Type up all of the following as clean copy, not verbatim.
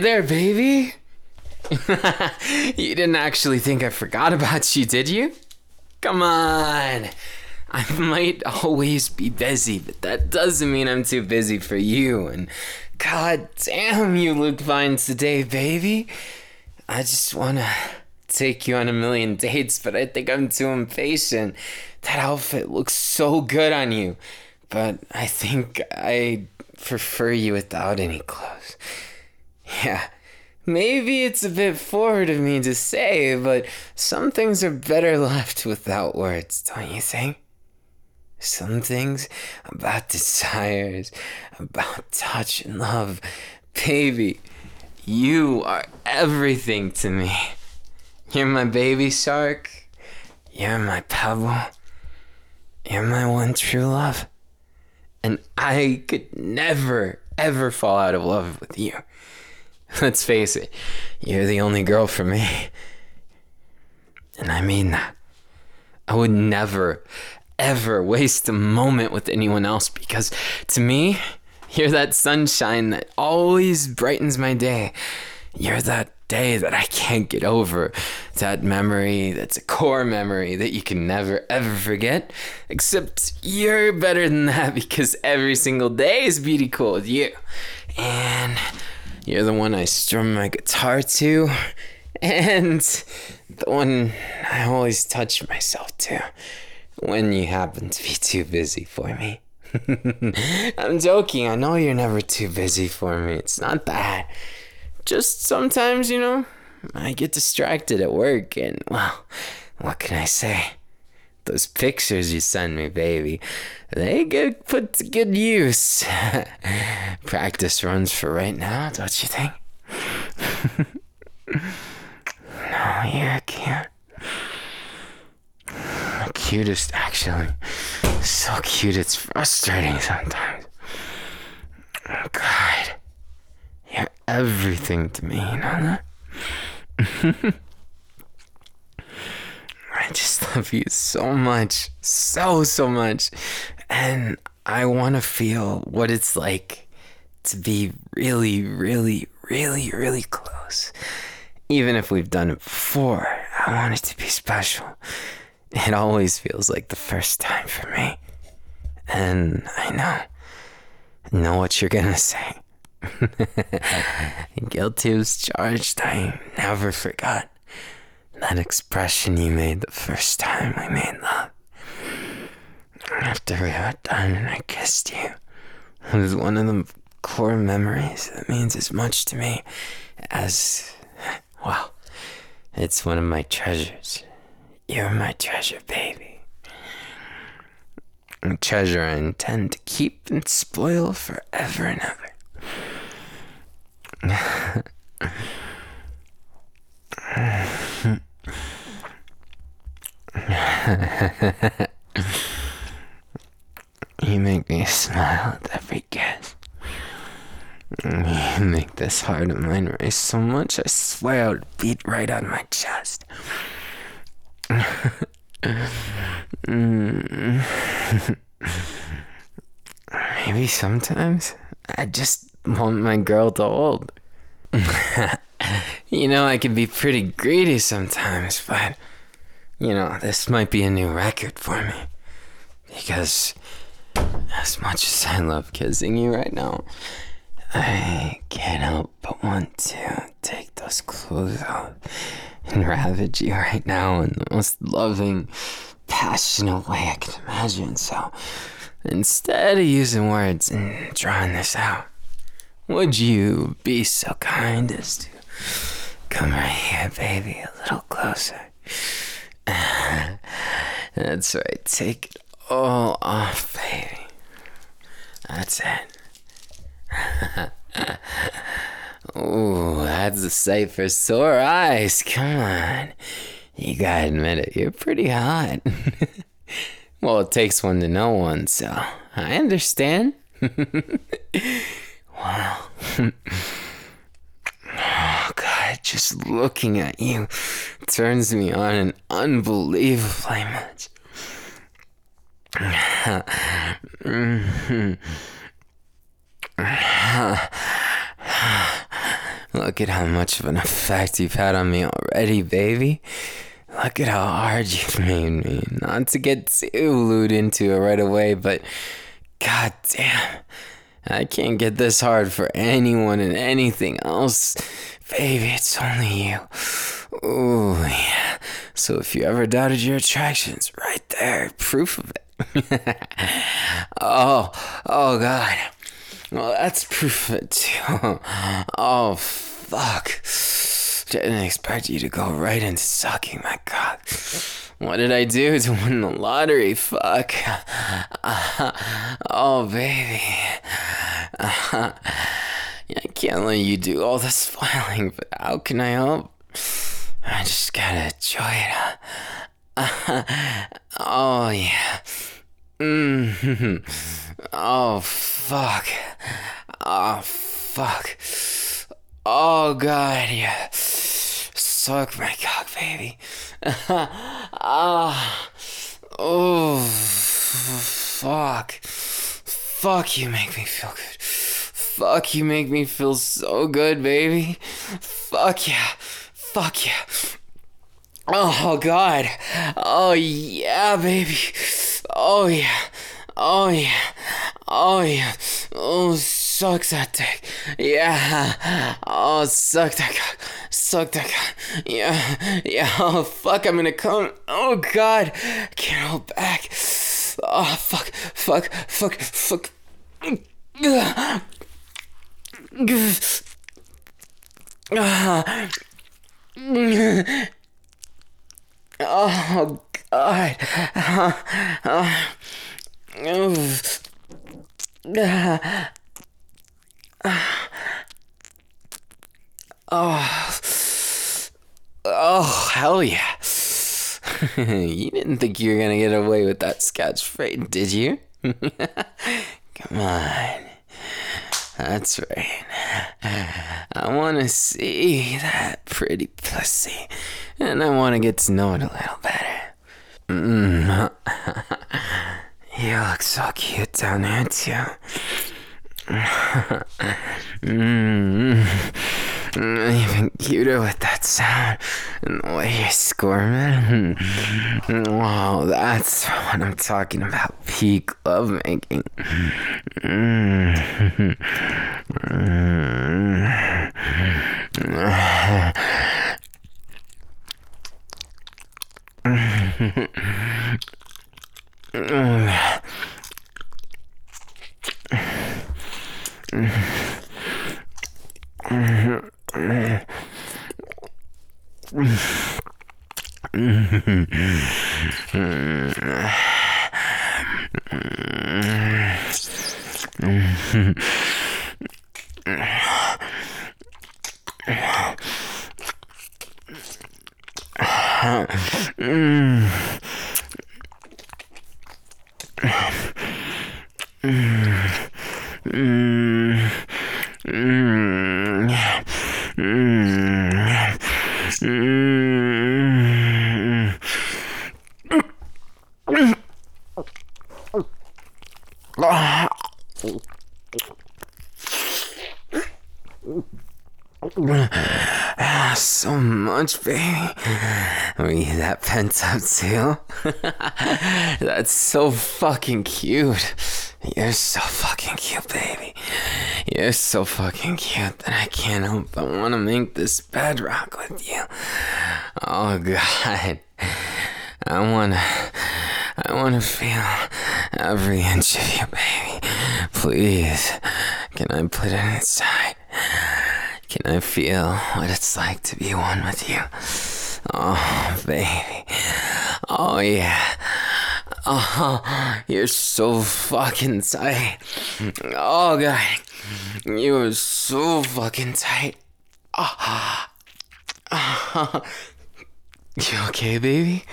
there, baby. You didn't actually think I forgot about you, did you? Come on. I might always be busy, but that doesn't mean I'm too busy for you. And god damn, you look fine today, baby. I just want to take you on a million dates, but I think I'm too impatient. That outfit looks so good on you, but I think I prefer you without any clothes. Yeah, maybe it's a bit forward of me to say, but some things are better left without words, don't you think? Some things about desires, about touch and love. Baby, you are everything to me. You're my baby shark. You're my pebble. You're my one true love. And I could never, ever fall out of love with you. Let's face it, you're the only girl for me. And I mean that. I would never, ever waste a moment with anyone else because to me, you're that sunshine that always brightens my day. You're that day that I can't get over. That memory that's a core memory that you can never ever forget. Except you're better than that because every single day is beautiful with you. And you're the one I strum my guitar to. And the one I always touch myself to when you happen to be too busy for me. I'm joking. I know you're never too busy for me. It's not that. Just sometimes, I get distracted at work and, well, what can I say? Those pictures you send me, baby, they get put to good use. Practice runs for right now, don't you think? No, you're cute. The cutest, actually. So cute, it's frustrating sometimes. Oh, God. You're everything to me, you know that? I just love you so much. So much. And I want to feel what it's like to be really, really, really, really close. Even if we've done it before, I want it to be special. It always feels like the first time for me. And I know what you're gonna say. Guilty as charged. I never forgot that expression you made the first time we made love. After we were done and I kissed you, it was one of the core memories that means as much to me as, well, it's one of my treasures. You're my treasure, baby. A treasure I intend to keep and spoil forever and ever. You make me smile at every kiss. You make this heart of mine race so much I swear it would beat right on my chest. Maybe sometimes I just want my girl to hold. I can be pretty greedy sometimes, but this might be a new record for me. Because as much as I love kissing you right now, I can't help but want to take those clothes off and ravage you right now in the most loving, passionate way I can imagine. So instead of using words and drawing this out, would you be so kind as to come right here, baby, a little closer? That's right, take it all off, baby. That's it. Ooh, that's a sight for sore eyes. Come on. You gotta admit it, you're pretty hot. Well, it takes one to know one, so I understand. Wow. Oh, God, just looking at you turns me on an unbelievably much. Look at how much of an effect you've had on me already, baby. Look at how hard you've made me. Not to get too glued into it right away, but god damn, I can't get this hard for anyone and anything else. Baby, it's only you. Ooh, yeah. So if you ever doubted your attraction, it's right there. Proof of it. oh god. Well, that's proof of it too. Oh, fuck. Didn't expect you to go right into sucking my cock. What did I do to win the lottery? Fuck. Oh, baby. I can't let you do all this filing, but how can I help? I just gotta enjoy it. Oh, yeah. Oh, fuck. Oh, fuck. Oh, God, yeah. Suck my cock, baby. Oh, fuck. Fuck, you make me feel good. Fuck, you make me feel so good, baby. Fuck yeah. Fuck yeah. Oh, God. Oh, yeah, baby. Oh, yeah. Oh, yeah. Oh, yeah. Oh, suck that dick. Yeah. Oh, suck that cock. Suck that cock. Yeah. Yeah. Oh, fuck, I'm gonna come. Oh, God. I can't hold back. Oh, fuck. Fuck. Fuck. Fuck. Oh, God. Oh, hell yeah. You didn't think you were gonna get away with that sketch freight, did you? Come on. That's right. I want to see that pretty pussy, and I want to get to know it a little better. You look so cute down there, too. Even cuter with that sound and the way you're squirming. Wow, that's what I'm talking about. Peak lovemaking. So much, baby. Were you that pent up too? That's so fucking cute. You're so fucking cute, baby. You're so fucking cute that I can't help but want to make this bedrock with you. Oh, God. I wanna feel every inch of you, baby. Please, can I put it inside? Can I feel what it's like to be one with you? Oh, baby. Oh, yeah. Oh, you're so fucking tight. Oh, God. You are so fucking tight. Oh. Oh. You okay, baby?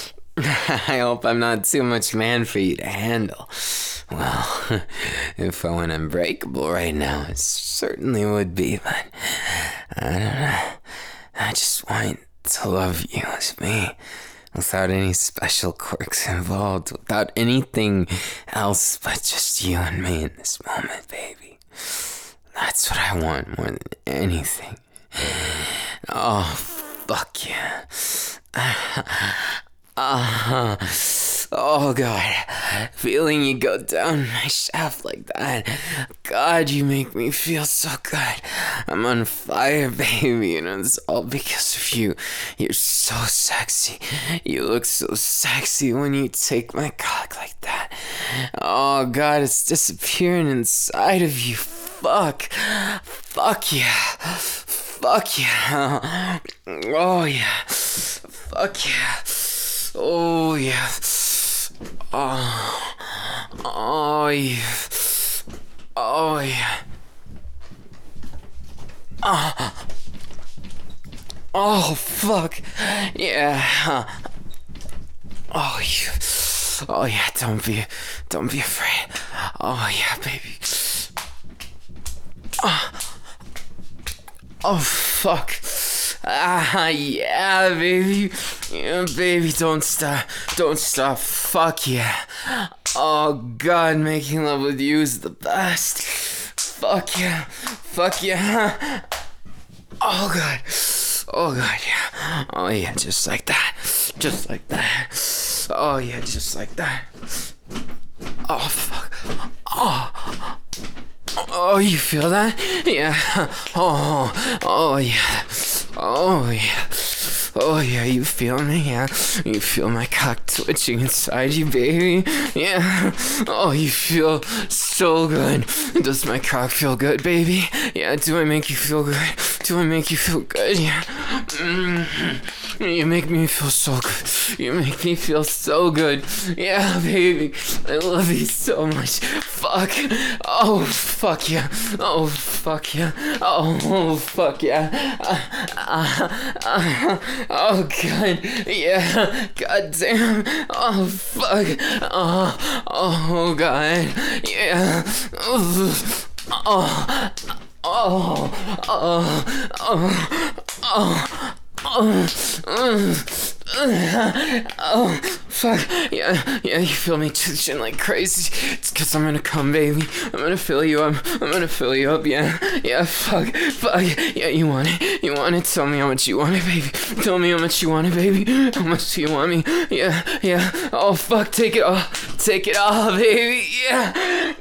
I hope I'm not too much man for you to handle. Well, if I went unbreakable right now, it certainly would be, but I don't know. I just want to love you as me, without any special quirks involved, without anything else but just you and me in this moment, baby. That's what I want more than anything. Oh, fuck yeah. Uh, oh, God. Feeling you go down my shaft like that. God, you make me feel so good. I'm on fire, baby, and it's all because of you. You're so sexy. You look so sexy when you take my cock like that. Oh, God, it's disappearing inside of you. Fuck. Fuck yeah. Fuck yeah. Oh, yeah. Fuck yeah. Oh, yeah. Oh. Oh, yeah. Oh, yeah. Oh, fuck. Yeah. Oh, you. Oh, yeah, don't be afraid. Oh, yeah, baby. Oh, fuck. Yeah, baby. Yeah, baby, don't stop. Don't stop. Fuck yeah. Oh, God, making love with you is the best. Fuck yeah. Fuck yeah. Oh, God. Oh, God, yeah. Oh, yeah, just like that. Just like that. Oh, yeah, just like that. Oh, fuck. Oh. Oh, you feel that? Yeah. Oh, yeah. Oh, yeah. Oh, yeah, you feel me? Yeah. You feel my cock twitching inside you, baby? Yeah. Oh, you feel so good. Does my cock feel good, baby? Yeah, do I make you feel good? Do I make you feel good? Yeah. You make me feel so good. You make me feel so good. Yeah, baby. I love you so much. Fuck. Oh, fuck yeah. Oh, fuck yeah. Oh, fuck yeah. Oh, God. Yeah. God damn. Oh, fuck. Oh, God. Yeah. Oh. Oh. Oh. Oh, fuck. Yeah, you feel me twitching like crazy. It's cause I'm gonna come, baby. I'm gonna fill you up. Yeah, fuck. Yeah, you want it? Tell me how much you want it, baby. Tell me how much you want it, baby. How much do you want me? Yeah. Oh, fuck, take it off, baby. Yeah.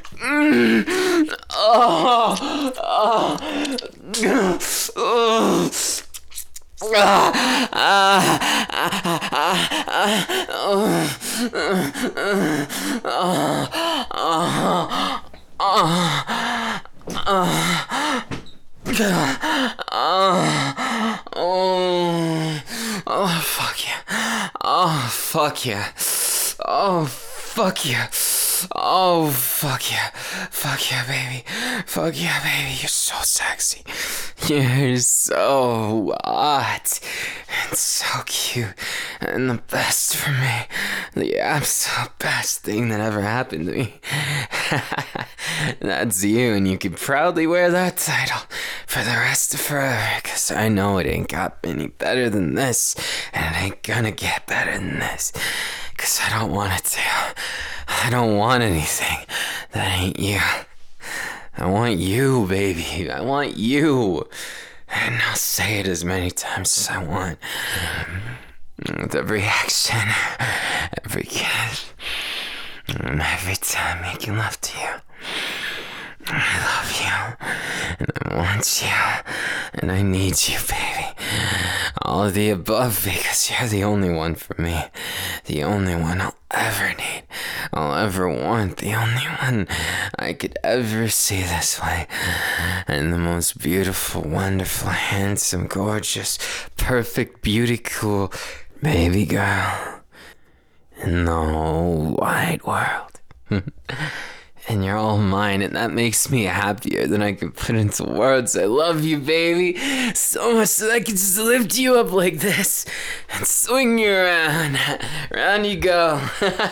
Oh, fuck yeah. Oh, fuck yeah. Oh, fuck yeah. Oh, fuck yeah. Fuck yeah, baby. Fuck yeah, baby. You're so sexy. You're so hot. And so cute. And the best for me. The absolute best thing that ever happened to me. That's you, and you can proudly wear that title for the rest of forever. Cause I know it ain't got any better than this. And it ain't gonna get better than this. Cause I don't want it to. I don't want anything that ain't you. I want you, baby. I want you. And I'll say it as many times as I want. With every action, every kiss, and every time making love to you. I love you, and I want you, and I need you, baby. All of the above, because you're the only one for me. The only one I'll ever need. I'll ever want. The only one I could ever see this way. And the most beautiful, wonderful, handsome, gorgeous, perfect, beauty, cool baby girl in the whole wide world. And you're all mine, and that makes me happier than I can put into words. I love you, baby, so much that I can just lift you up like this and swing you around. Round you go.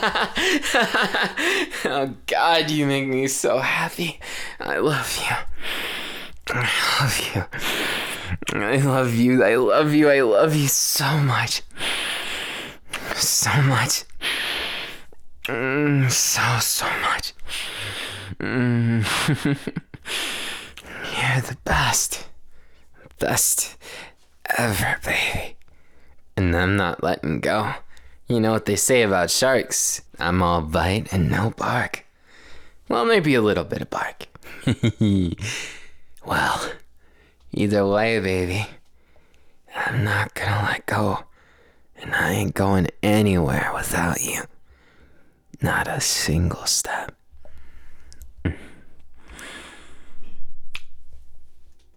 Oh, God, you make me so happy. I love you. I love you. I love you. I love you. I love you so much. So much. So much. You're the best. Best ever, baby. And I'm not letting go. You know what they say about sharks? I'm all bite and no bark. Well, maybe a little bit of bark. Well, either way, baby, I'm not gonna let go. And I ain't going anywhere without you. Not a single step.